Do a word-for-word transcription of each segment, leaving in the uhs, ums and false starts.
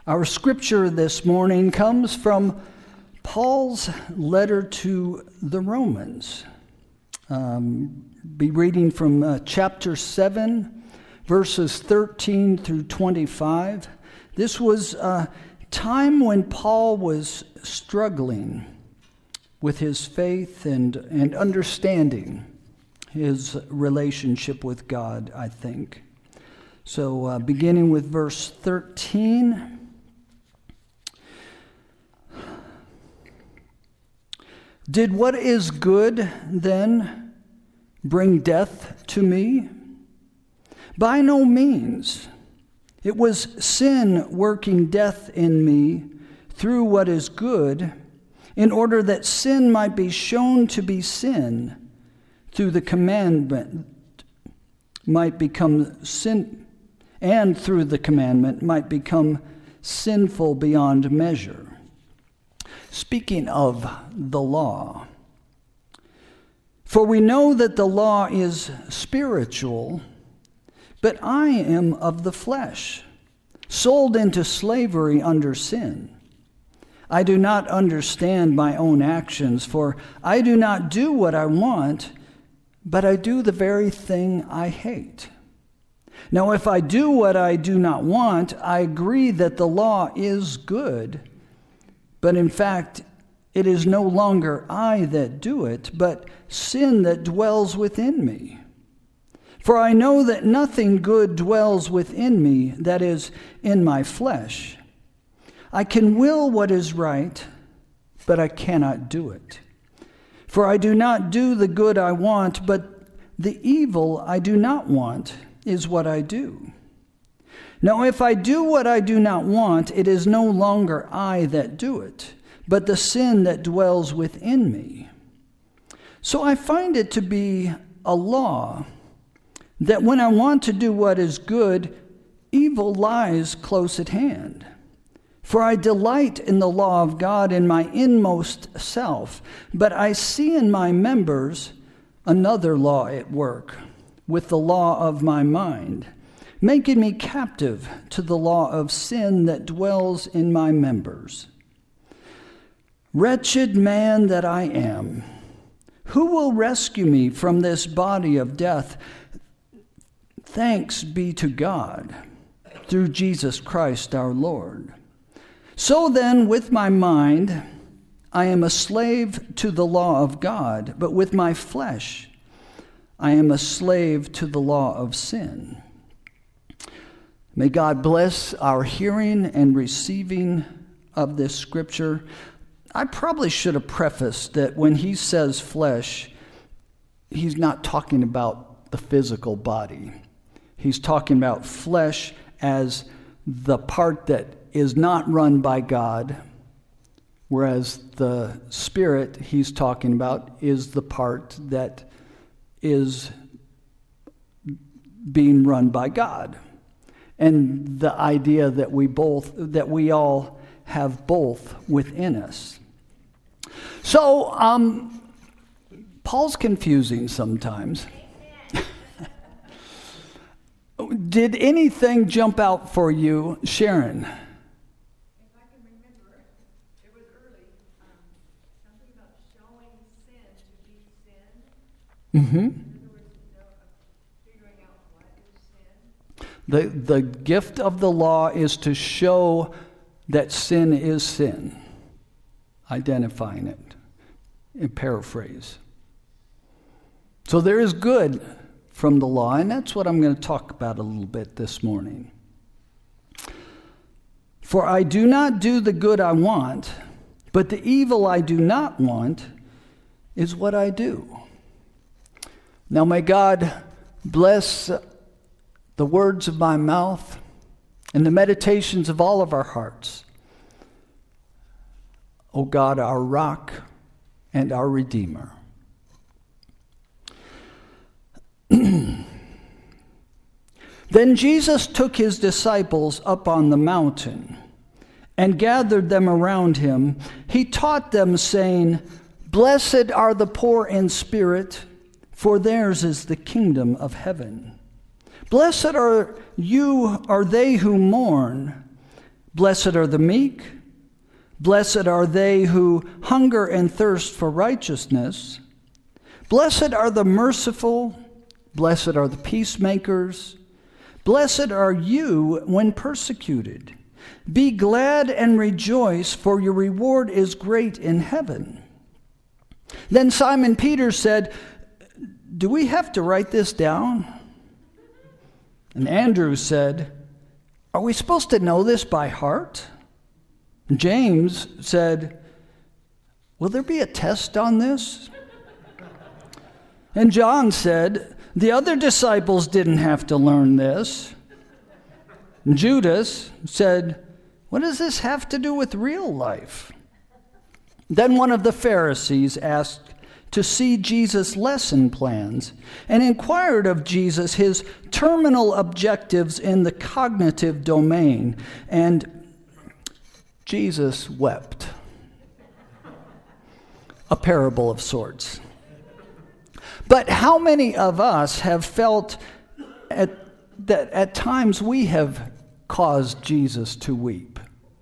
Our scripture this morning comes from Paul's letter to the Romans. Um, be reading from uh, chapter seven, verses thirteen through twenty-five. This was a time when Paul was struggling with his faith and, and understanding his relationship with God, I think. So uh, beginning with verse thirteen. Did what is good, then, bring death to me? By no means. It was sin working death in me through what is good, in order that sin might be shown to be sin, through the commandment might become sin, and through the commandment might become sinful beyond measure. Speaking of the law, for we know that the law is spiritual, but I am of the flesh, sold into slavery under sin. I do not understand my own actions, for I do not do what I want, but I do the very thing I hate. Now, if I do what I do not want, I agree that the law is good. But in fact, it is no longer I that do it, but sin that dwells within me. For I know that nothing good dwells within me, that is, in my flesh. I can will what is right, but I cannot do it. For I do not do the good I want, but the evil I do not want is what I do. Now, if I do what I do not want, it is no longer I that do it, but the sin that dwells within me. So I find it to be a law that when I want to do what is good, evil lies close at hand. For I delight in the law of God in my inmost self, but I see in my members another law at work, with the law of my mind, making me captive to the law of sin that dwells in my members. Wretched man that I am, who will rescue me from this body of death? Thanks be to God, through Jesus Christ our Lord. So then, with my mind, I am a slave to the law of God, but with my flesh, I am a slave to the law of sin. May God bless our hearing and receiving of this scripture. I probably should have prefaced that when he says flesh, he's not talking about the physical body. He's talking about flesh as the part that is not run by God, whereas the spirit he's talking about is the part that is being run by God. And the idea that we both, that we all have both within us. So, um, Paul's confusing sometimes. Did anything jump out for you, Sharon? If I can remember, it was early. Um, something about showing sin to be sin. Mm-hmm. In other words, you know, figuring out what is sin. The, the gift of the law is to show that sin is sin, identifying it, and paraphrase. So there is good from the law, and that's what I'm going to talk about a little bit this morning. For I do not do the good I want, but the evil I do not want is what I do. Now may God bless the words of my mouth and the meditations of all of our hearts. O God, our rock and our Redeemer. Then Jesus took his disciples up on the mountain and gathered them around him. He taught them, saying, Blessed are the poor in spirit, for theirs is the kingdom of heaven. Blessed are you, are they who mourn, Blessed are the meek. Blessed are they who hunger and thirst for righteousness. Blessed are the merciful. Blessed are the peacemakers. Blessed are you when persecuted. Be glad and rejoice, for your reward is great in heaven. Then Simon Peter said, do we have to write this down? And Andrew said, are we supposed to know this by heart? James said, will there be a test on this? And John said, the other disciples didn't have to learn this. And Judas said, what does this have to do with real life? Then one of the Pharisees asked to see Jesus' lesson plans and inquired of Jesus his terminal objectives in the cognitive domain. And Jesus wept. A parable of sorts. But how many of us have felt at, that at times we have caused Jesus to weep?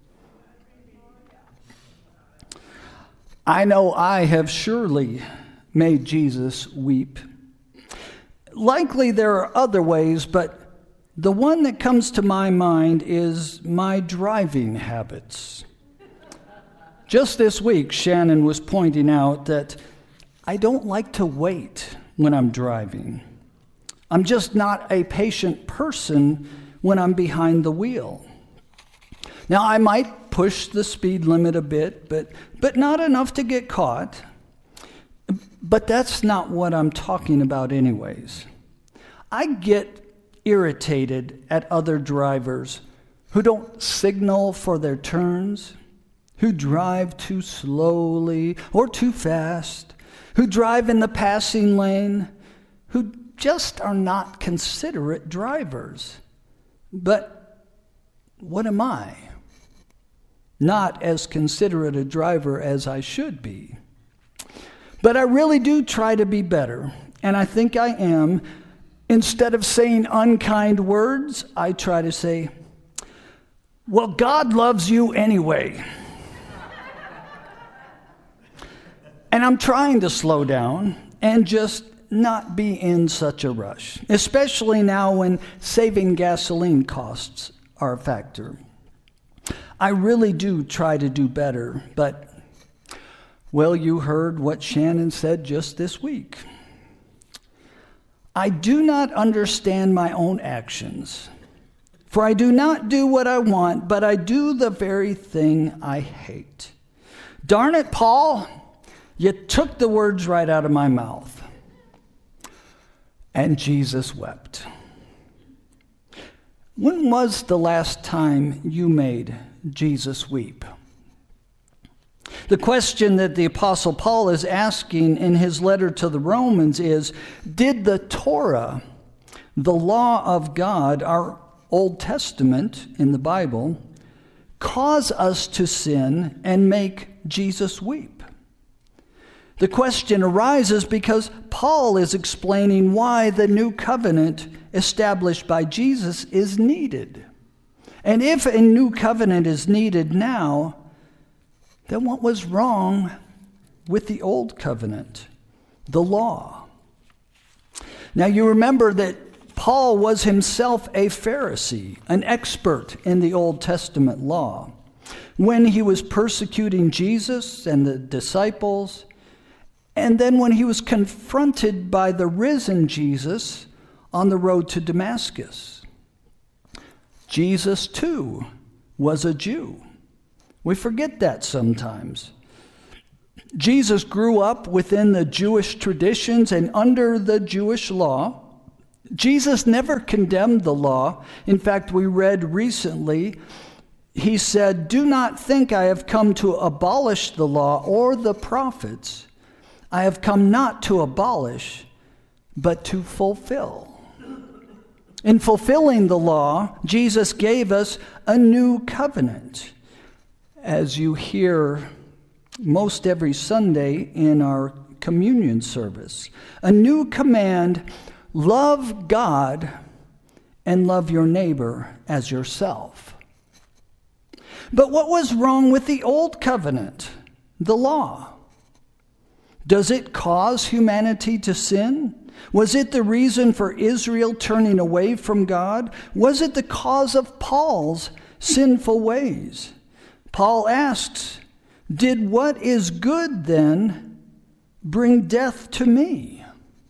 I know I have surely made Jesus weep. Likely there are other ways, but the one that comes to my mind is my driving habits. Just this week, Shannon was pointing out that I don't like to wait when I'm driving. I'm just not a patient person when I'm behind the wheel. Now, I might push the speed limit a bit, but, but not enough to get caught. But that's not what I'm talking about anyways. I get irritated at other drivers who don't signal for their turns, who drive too slowly or too fast, who drive in the passing lane, who just are not considerate drivers. But what am I? Not as considerate a driver as I should be. But I really do try to be better, and I think I am. Instead of saying unkind words, I try to say, well, God loves you anyway. And I'm trying to slow down and just not be in such a rush, especially now when saving gasoline costs are a factor. I really do try to do better, but, well, you heard what Shannon said just this week. I do not understand my own actions, for I do not do what I want, but I do the very thing I hate. Darn it, Paul, you took the words right out of my mouth. And Jesus wept. When was the last time you made Jesus weep? The question that the Apostle Paul is asking in his letter to the Romans is, did the Torah, the law of God, our Old Testament in the Bible, cause us to sin and make Jesus weep? The question arises because Paul is explaining why the new covenant established by Jesus is needed. And if a new covenant is needed now, then what was wrong with the old covenant, the law? Now you remember that Paul was himself a Pharisee, an expert in the Old Testament law. When he was persecuting Jesus and the disciples, and then when he was confronted by the risen Jesus on the road to Damascus. Jesus, too, was a Jew. We forget that sometimes. Jesus grew up within the Jewish traditions and under the Jewish law. Jesus never condemned the law. In fact, we read recently, he said, "Do not think I have come to abolish the law or the prophets. I have come not to abolish, but to fulfill." In fulfilling the law, Jesus gave us a new covenant. As you hear most every Sunday in our communion service, a new command: love God and love your neighbor as yourself. But what was wrong with the old covenant, the law? Does it cause humanity to sin? Was it the reason for Israel turning away from God? Was it the cause of Paul's sinful ways? Paul asks, did what is good then bring death to me?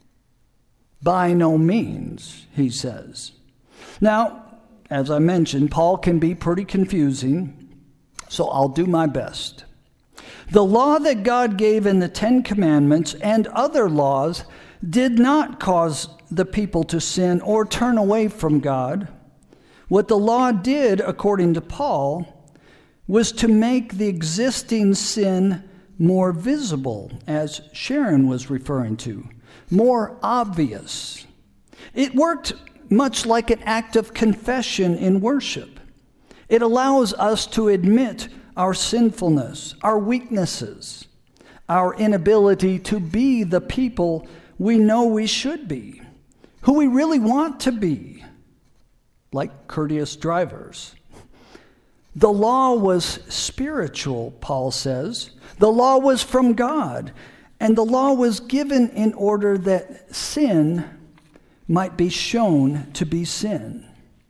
By no means, he says. Now, as I mentioned, Paul can be pretty confusing, so I'll do my best. The law that God gave in the Ten Commandments and other laws did not cause the people to sin or turn away from God. What the law did, according to Paul, was to make the existing sin more visible, as Sharon was referring to, more obvious. It worked much like an act of confession in worship. It allows us to admit our sinfulness, our weaknesses, our inability to be the people we know we should be, who we really want to be, like courteous drivers. The law was spiritual, Paul says. The law was from God, and the law was given in order that sin might be shown to be sin.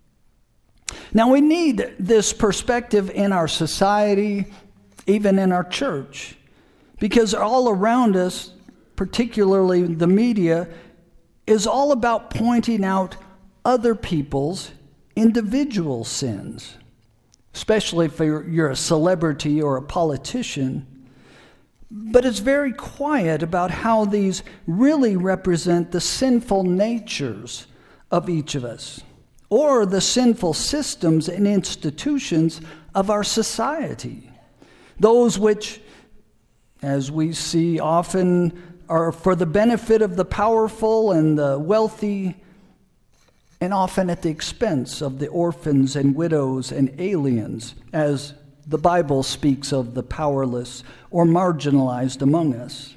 Now, we need this perspective in our society, even in our church, because all around us, particularly the media, is all about pointing out other people's individual sins, especially if you're a celebrity or a politician. But it's very quiet about how these really represent the sinful natures of each of us, or the sinful systems and institutions of our society. Those which, as we see often, are for the benefit of the powerful and the wealthy, and often at the expense of the orphans and widows and aliens, as the Bible speaks of the powerless or marginalized among us.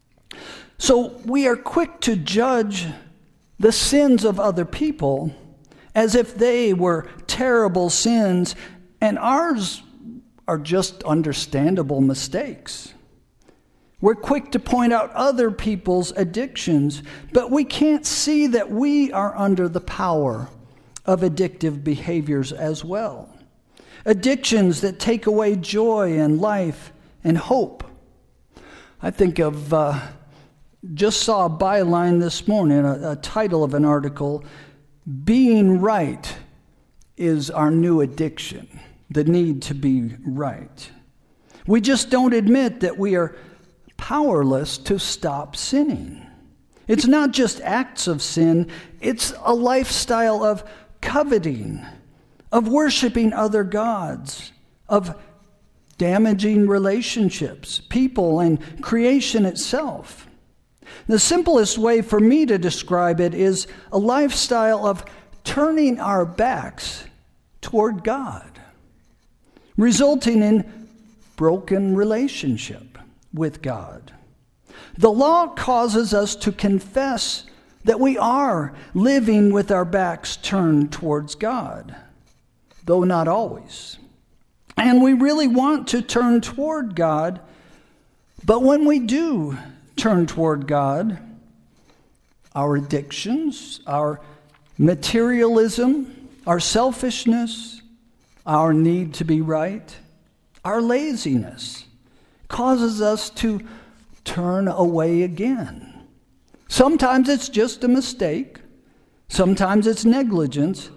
So we are quick to judge the sins of other people as if they were terrible sins, and ours are just understandable mistakes. We're quick to point out other people's addictions, but we can't see that we are under the power of addictive behaviors as well. Addictions that take away joy and life and hope. I think of, uh, just saw a byline this morning, a, a title of an article, "Being Right is Our New Addiction," the need to be right. We just don't admit that we are powerless to stop sinning. It's not just acts of sin, it's a lifestyle of coveting, of worshiping other gods, of damaging relationships, people, and creation itself. The simplest way for me to describe it is a lifestyle of turning our backs toward God, resulting in broken relationship with God. The law causes us to confess that we are living with our backs turned towards God, though not always. And we really want to turn toward God, but when we do turn toward God, our addictions, our materialism, our selfishness, our need to be right, our laziness causes us to turn away again. Sometimes it's just a mistake. Sometimes it's negligence.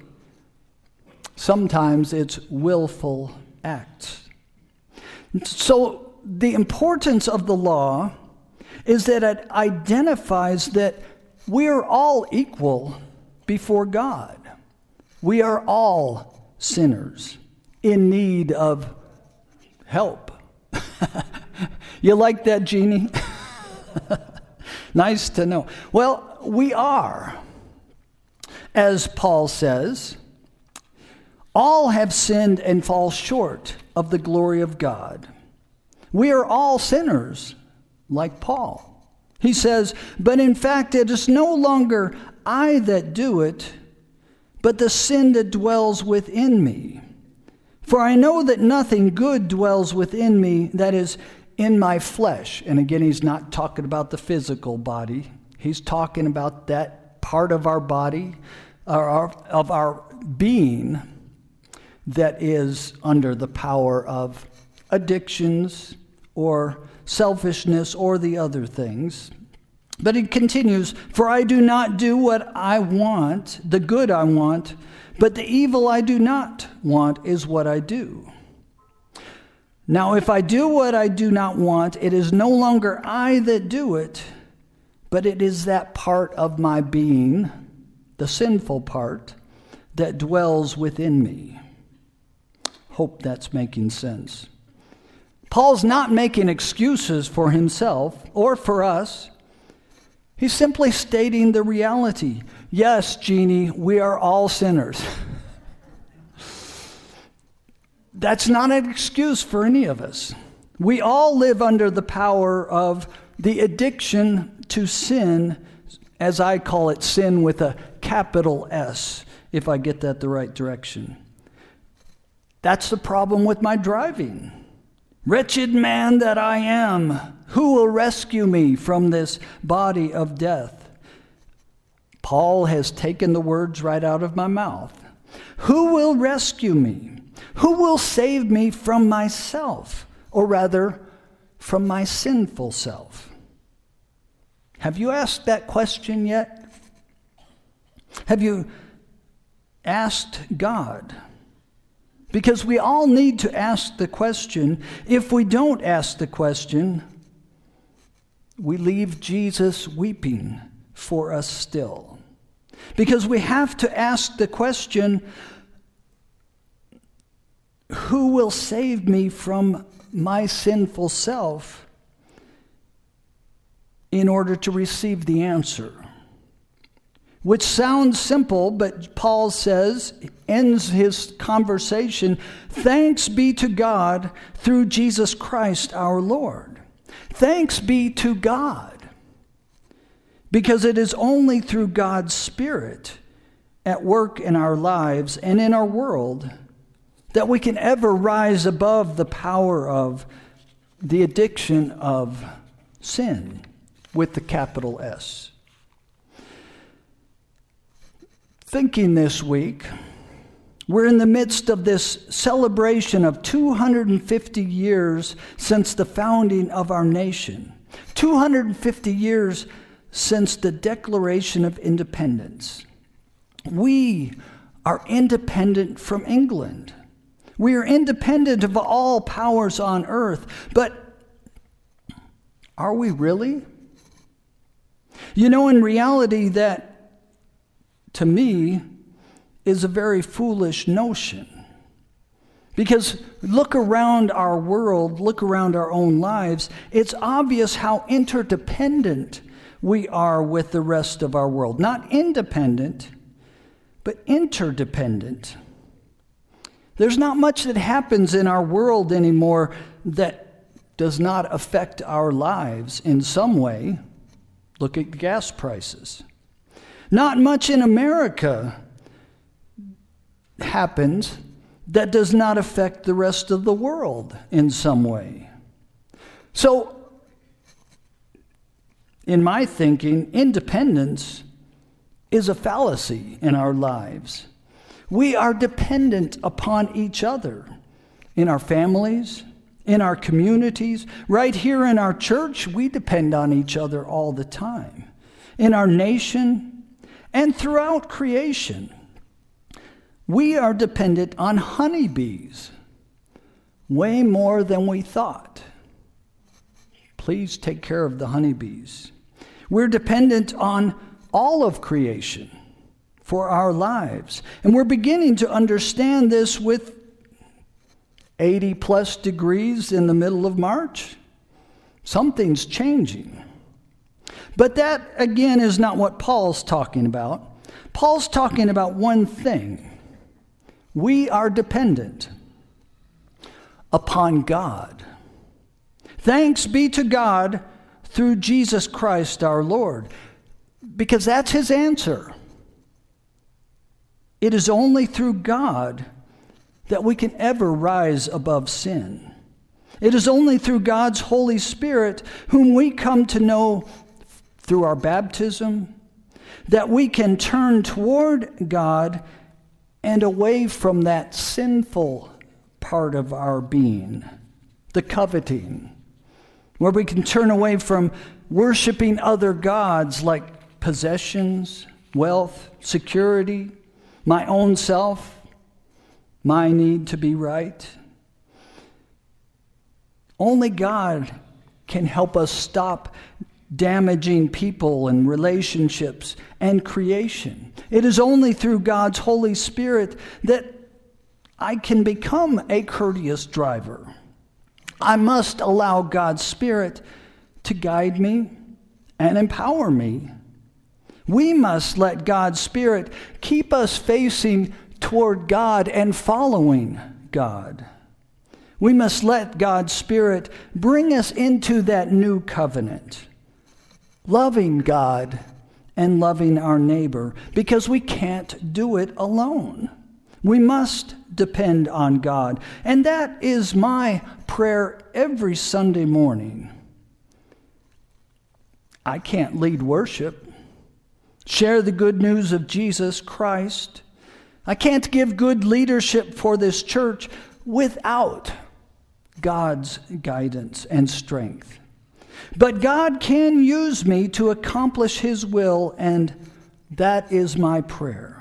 Sometimes it's willful acts. So the importance of the law is that it identifies that we are all equal before God. We are all sinners in need of help. You like that, Jeannie? Nice to know. Well, we are. As Paul says, all have sinned and fall short of the glory of God. We are all sinners, like Paul. He says, but in fact it is no longer I that do it, but the sin that dwells within me. For I know that nothing good dwells within me, that is, in my flesh. And again, he's not talking about the physical body. He's talking about that part of our body, or our, of our being, that is under the power of addictions or selfishness or the other things. But it continues, for I do not do what I want, the good I want, but the evil I do not want is what I do. Now, if I do what I do not want, it is no longer I that do it, but it is that part of my being, the sinful part, that dwells within me. Hope that's making sense. Paul's not making excuses for himself or for us. He's simply stating the reality. Yes, Jeannie, we are all sinners. That's not an excuse for any of us. We all live under the power of the addiction to sin, as I call it, sin with a capital S, if I get that the right direction. That's the problem with my driving. Wretched man that I am, who will rescue me from this body of death? Paul has taken the words right out of my mouth. Who will rescue me? Who will save me from myself? Or rather, from my sinful self? Have you asked that question yet? Have you asked God? Because we all need to ask the question. If we don't ask the question, we leave Jesus weeping for us still. Because we have to ask the question, who will save me from my sinful self, in order to receive the answer? Which sounds simple, but Paul says, ends his conversation, thanks be to God through Jesus Christ our Lord. Thanks be to God. Because it is only through God's Spirit at work in our lives and in our world that we can ever rise above the power of the addiction of sin with the capital S. Thinking this week, we're in the midst of this celebration of two hundred fifty years since the founding of our nation. two hundred fifty years since the Declaration of Independence. We are independent from England. We are independent of all powers on earth. But are we really? You know, in reality, that, to me, is a very foolish notion. Because look around our world, look around our own lives, it's obvious how interdependent we are with the rest of our world. Not independent, but interdependent. There's not much that happens in our world anymore that does not affect our lives in some way. Look at gas prices. Not much in America happens that does not affect the rest of the world in some way. So, in my thinking, independence is a fallacy in our lives. We are dependent upon each other in our families, in our communities. Right here in our church, we depend on each other all the time. In our nation and throughout creation, we are dependent on honeybees way more than we thought. Please take care of the honeybees. We're dependent on all of creation for our lives. And we're beginning to understand this with eighty plus degrees in the middle of March. Something's changing. But that, again, is not what Paul's talking about. Paul's talking about one thing. We are dependent upon God. Thanks be to God through Jesus Christ our Lord. Because that's his answer. It is only through God that we can ever rise above sin. It is only through God's Holy Spirit, whom we come to know through our baptism, that we can turn toward God and away from that sinful part of our being, the coveting, where we can turn away from worshiping other gods like possessions, wealth, security, my own self, my need to be right. Only God can help us stop damaging people and relationships and creation. It is only through God's Holy Spirit that I can become a courteous driver. I must allow God's Spirit to guide me and empower me. We must let God's Spirit keep us facing toward God and following God. We must let God's Spirit bring us into that new covenant, loving God and loving our neighbor, because we can't do it alone. We must depend on God. And that is my prayer every Sunday morning. I can't lead worship, share the good news of Jesus Christ. I can't give good leadership for this church without God's guidance and strength. But God can use me to accomplish His will, and that is my prayer.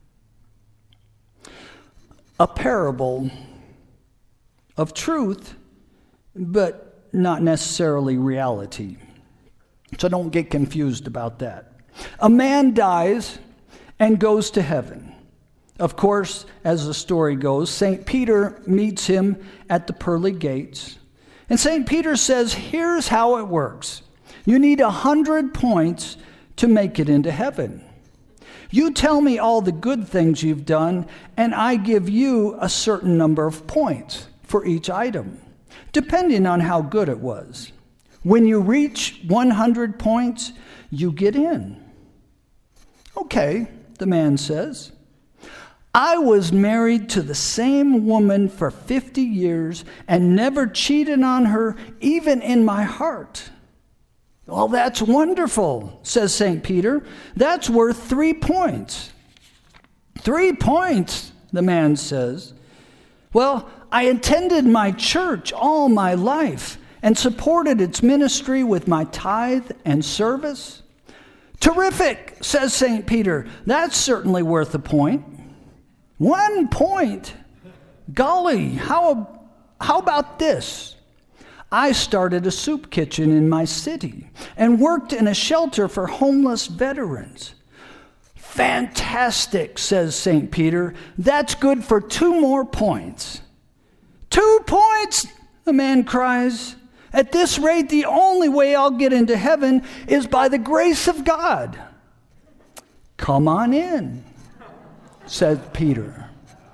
A parable of truth, but not necessarily reality. So don't get confused about that. A man dies and goes to heaven. Of course, as the story goes, Saint Peter meets him at the pearly gates. And Saint Peter says, here's how it works. You need a hundred points to make it into heaven. You tell me all the good things you've done, and I give you a certain number of points for each item, depending on how good it was. When you reach one hundred points, you get in. Okay, the man says. I was married to the same woman for fifty years and never cheated on her, even in my heart. Well, that's wonderful, says Saint Peter. That's worth three points. Three points, the man says. Well, I attended my church all my life and supported its ministry with my tithe and service. Terrific, says Saint Peter. That's certainly worth a point. One point? Golly, how, how about this? I started a soup kitchen in my city and worked in a shelter for homeless veterans. Fantastic, says Saint Peter. That's good for two more points. Two points, the man cries. At this rate, the only way I'll get into heaven is by the grace of God. Come on in, said Peter.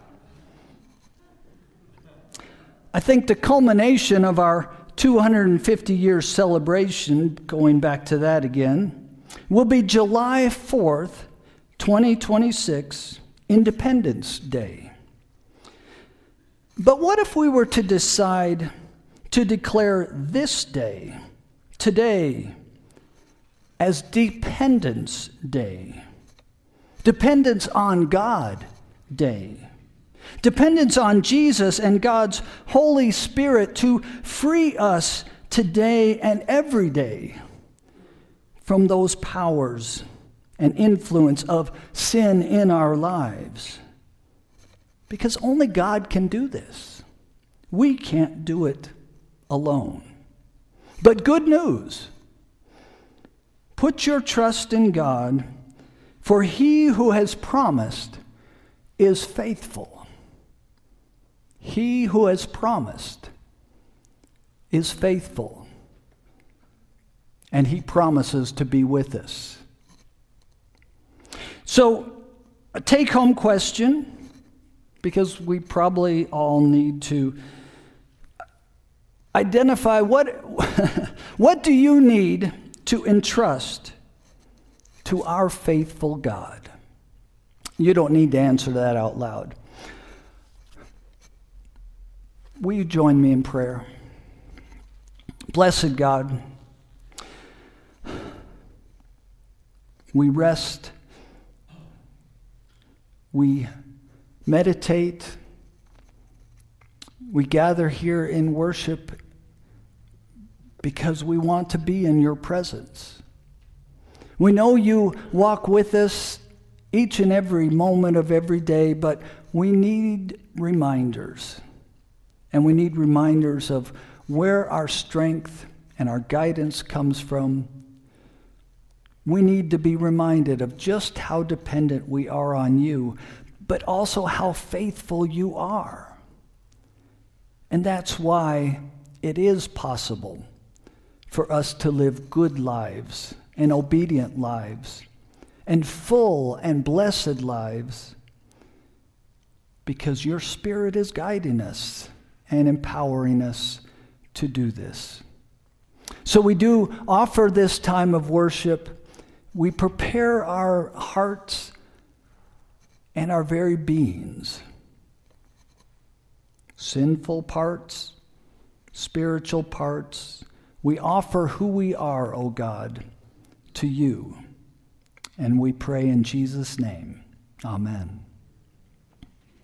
I think the culmination of our two hundred fifty year celebration, going back to that again, will be July fourth, twenty twenty-six, Independence Day. But what if we were to decide to declare this day, today, as Dependence Day? Dependence on God Day. Dependence on Jesus and God's Holy Spirit to free us today and every day from those powers and influence of sin in our lives. Because only God can do this. We can't do it alone. But good news. Put your trust in God, for He who has promised is faithful. He who has promised is faithful, and He promises to be with us. So, a take-home question, because we probably all need to identify what, what do you need to entrust to our faithful God? You don't need to answer that out loud. Will you join me in prayer? Blessed God, we rest, we meditate, we gather here in worship because we want to be in your presence. We know you walk with us each and every moment of every day, but we need reminders. And we need reminders of where our strength and our guidance comes from. We need to be reminded of just how dependent we are on you, but also how faithful you are. And that's why it is possible for us to live good lives and obedient lives and full and blessed lives, because your Spirit is guiding us and empowering us to do this. So we do offer this time of worship. We prepare our hearts and our very beings, sinful parts, spiritual parts. We offer who we are, O God, to you. And we pray in Jesus' name. Amen.